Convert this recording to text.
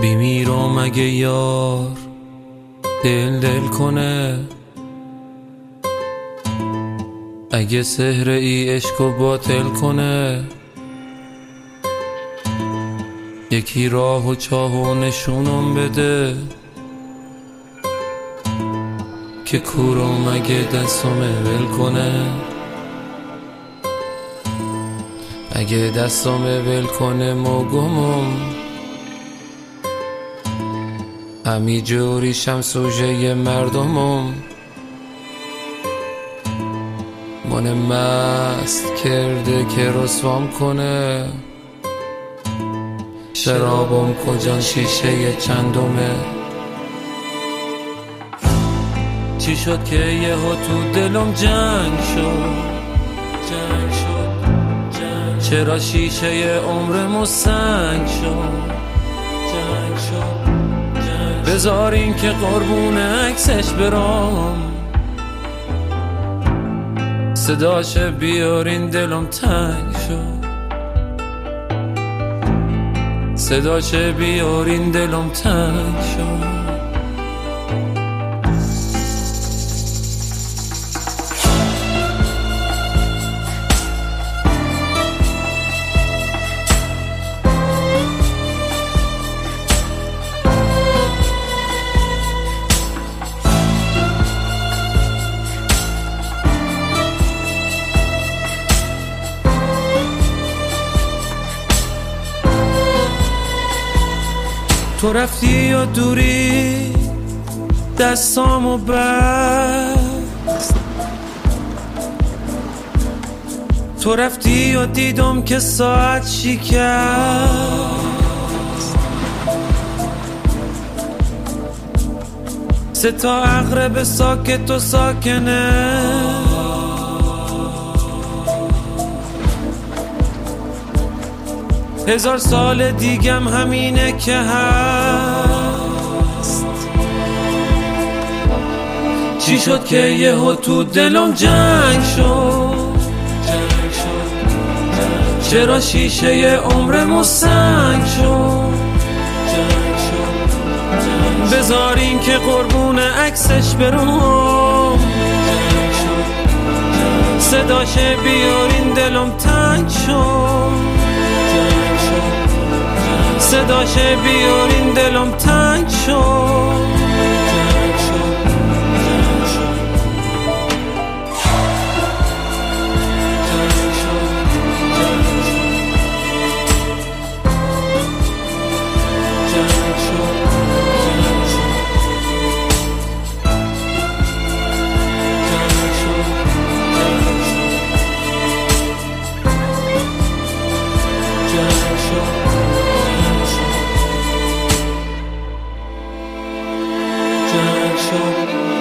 بیمیرم اگه یار دل کنه، اگه سحر ای عشقو باطل کنه. یکی راه و چاه و نشونم بده که کورم اگه دستم ول کنه. اگه دستم ول کنه موگمم همی جوریشم سوژه مردمم. من مست کرده که رسوام کنه، شرابم کجان شیشه چندمه. چی شد که یهو تو دلم جنگ شد، چرا شیشه عمرمو سنگ شد. بذارین که قربون عکسش برام، صداش بیارین دلم تنگ شد. صداش بیارین دلم تنگ شد. تو رفتی و دوری دستامو بست، تو رفتی و دیدم که ساعت شکست. 3 تا عقرب ساکت و ساکنه، هزار سال دیگم همینه که هست. چی شد که یهو تو دلم جنگ شد، چرا شیشه عمرمو سنگ شد. بذارین که قربون عکسش برم، صداش بیارین دلم تنگ شد. صداش بیارین دلم تنگ شد. Jack Shore.